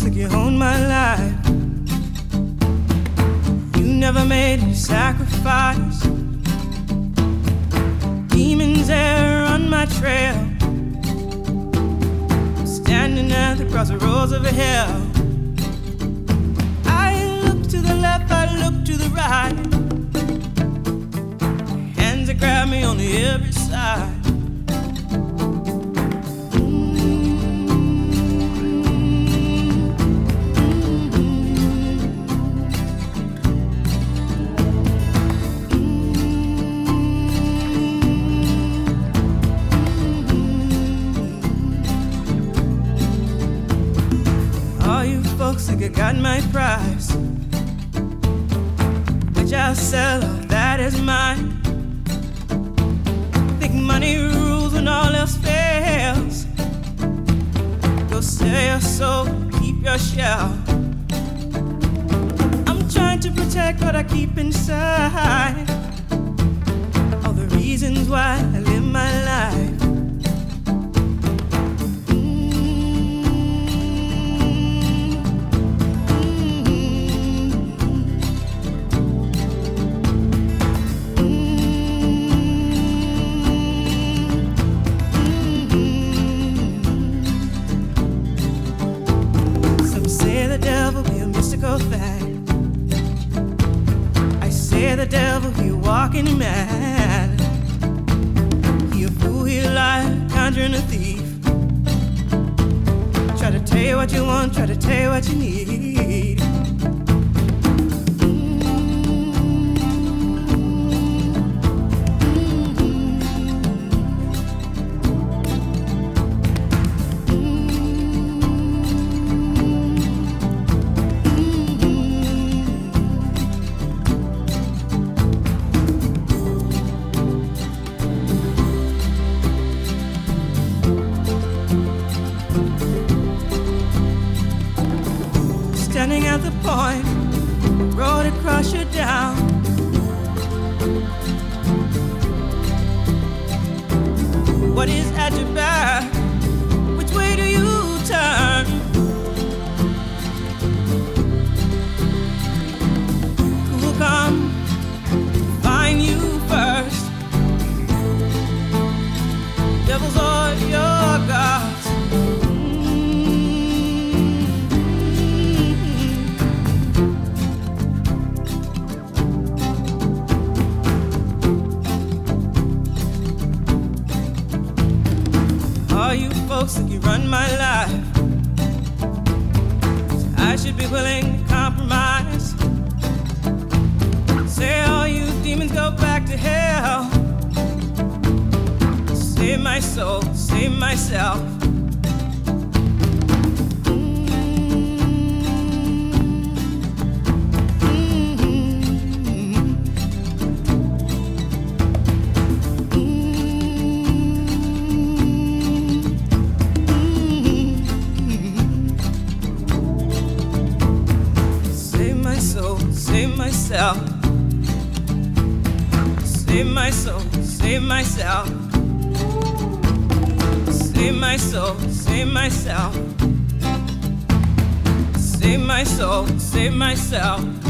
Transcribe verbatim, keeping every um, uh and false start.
like you own my life. You never made a sacrifice. Demons there on my trail, standing at the crossroads of hell. I look to the left, I look to the right. Hands that grab me on every side. Think I got my price, which I'll sell, all that is mine. Think money rules when all else fails. Go sell your soul, keep your shell. I'm trying to protect what I keep inside, all the reasons why I live my life. Thing. I say the devil, he walking mad. He a fool, he a liar, conjuring a thief. Try to tell you what you want, try to tell you what you need. Standing at the point, road to crush you down. What is at your back? Which way do you turn? Who will come find you first? Devils are your gods. All you folks think you run my life, so I should be willing to compromise. Say all you demons go back to hell. Save my soul, save myself. Save myself, save my soul, save myself, save my soul, save myself, save my soul, save myself.